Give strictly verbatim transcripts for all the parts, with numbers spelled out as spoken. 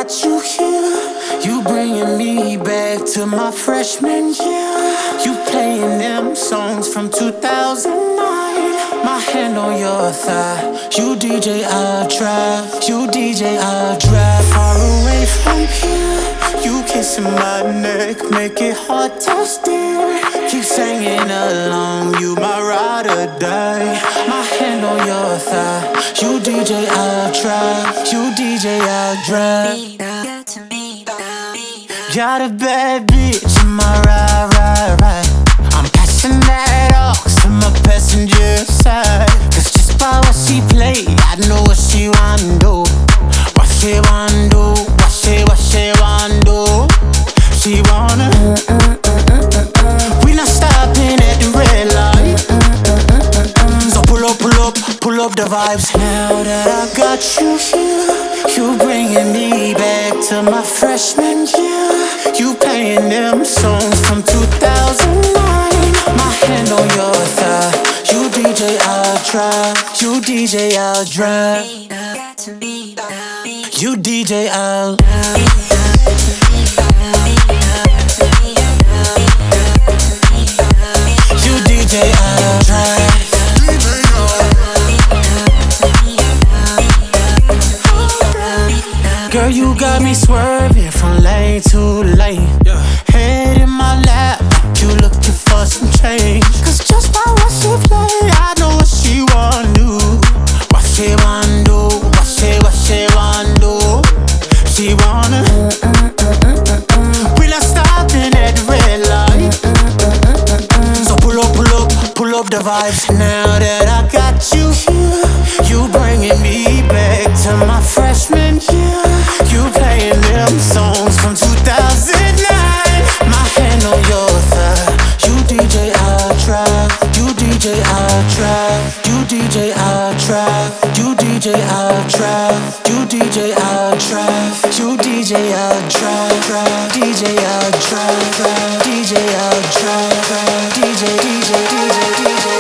got you here. You bringing me back to my freshman year. You playing them songs from two thousand nine. My hand on your thigh. You D J, I'll drive. You D J, I'll drive. Far away from here. You kissing my neck, make it hard to steer. Keep singing along, you my ride or die. My hand on your thigh. You D J, I'll drive. You D J, I'll drive. Got a bad bitch in my ride, ride, ride. I'm passing that off to my passenger side. Cause just by what she play, I know what she wanna do. What she wanna do, what she, what she wanna do. She wanna mm, mm, mm, mm, mm, mm. We not stopping at the red light. mm, mm, mm, mm. So pull up, pull up, pull up the vibes. Now that I got you here, you bringing me back to my freshman year. You playing them songs from two thousand nine. My hand on your thigh. You D J, I'll drive. You D J, I'll drive. You D J, I'll. You D J, I'll drive. Girl, you got me swerving from lane to lane. Yeah. Head in my lap, you looking for some change. Cause just by what she play, I know what she wanna do. What she wanna do, what she, what she wanna do. She wanna mm, mm, mm, mm, mm, mm. We not stopping at the red light. mm, mm, mm, mm, mm. So pull up, pull up, pull up the vibes. Now that I got you here, you bringing me back to my freshman year. You playing them songs from two thousand nine. My hand on your thigh. You D J, I'll drive. You D J, I'll drive. You D J, I'll drive. You D J, I'll drive. You D J, I'll drive. You D J, I'll drive. drive. D J, I'll drive. drive. D J, I'll drive. drive. D J, D J, D J, D J, D J.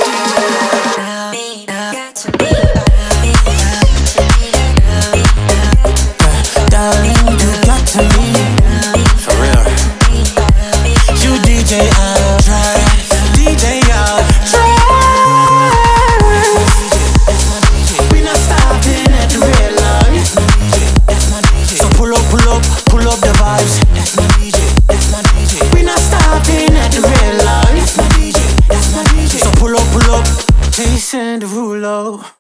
Darling, you got to me. For real. You D J, I'll drive. D J, I'll drive. We not stopping at the red light. So pull up, pull up, pull up the vibes. We not stopping at the red light. So pull up, pull up, Jason Derulo.